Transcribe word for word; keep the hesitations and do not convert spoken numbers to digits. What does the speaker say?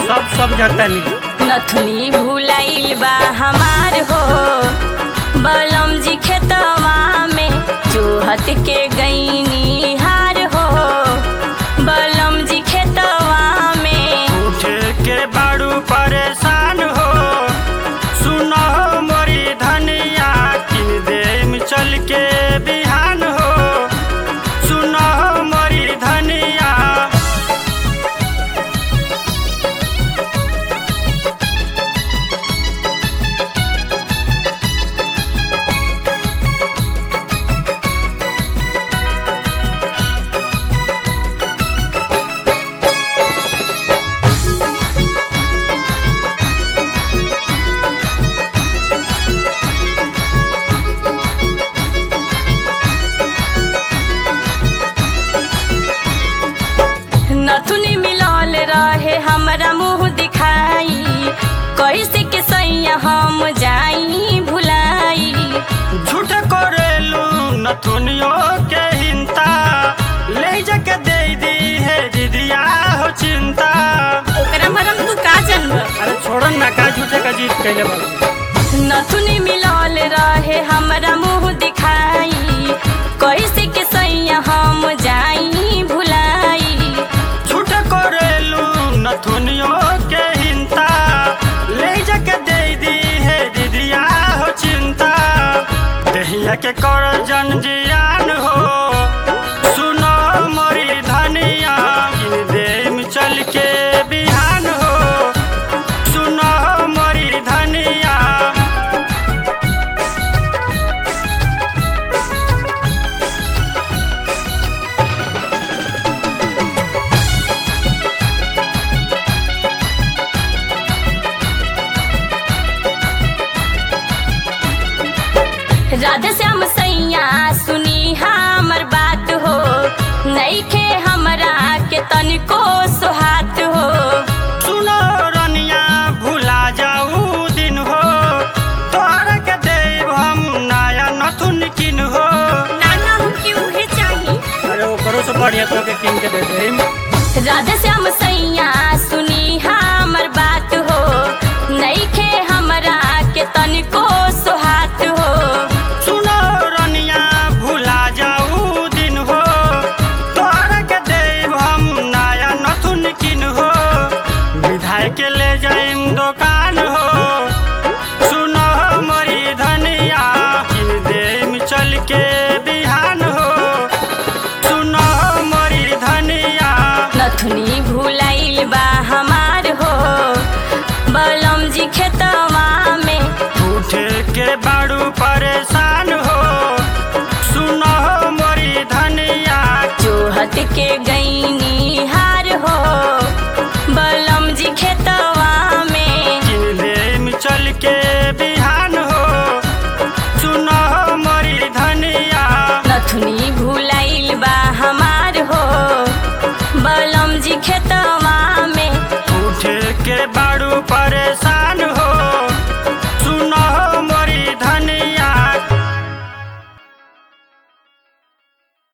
सब सब जतनी नथुनी भुलाइल बा हमार हो बलम जी खेतवा में जोहत के गईनी हार हो बलम जी खेतवा में उठे के बाड़ू परेशान हो सुनो मोरी धनिया किन दे में चल के बिहान हो सुनो मोरी धनिया नथुनी मिलल रहे हमरा मुँह दिखाई कैसे के सैया हम जाई भुलाई झूठ करेलू नथुनियो के हिंता ले जाके दे दी है दीदिया हो चिंता ओकरा मरम तू का जानब अरे छोड़न ना का झूठे का जीत कैले बा नथुनी मिलल रहे हमरा मुँह दिखाई कैसे के सैया हम जाई भुलाई झूठ करेलू नथुनियो के हिंता ले जाके दे दी है दीदिया हो चिंता दहिया के कर जन जियान हो सुनो मोरी धनिया इन दे में चल के बिहान हो सुनो मोरी धनिया राधे श्याम सैया सुनी हमर बात हो नइखे हमरा के तनिको सुहात हो सुनो रनिया भुला जाऊ दिन हो तोहरा के देव हम नया नथुन किन हो नाना हमके उहे चाही अरे ओकरो से बढ़िया तो के किन के दे देम राधे श्याम सैया सुनी हमर बात हो नइखे हमरा के तनिको सुहात हो सुनो रनिया भुला जाऊ दिन हो तोहरा के देव हम नया नथुन किन हो विधायक के ले जाइम दुकान हो सुनो मोरी धनिया किन देम चल के बिहान हो सुनो मोरी धनिया नथुनी भुलाइल बा हमार हो बलम जी खेतवा में उठे के बाड़ू परेशान हो सुनो मोरी धनिया जोहत के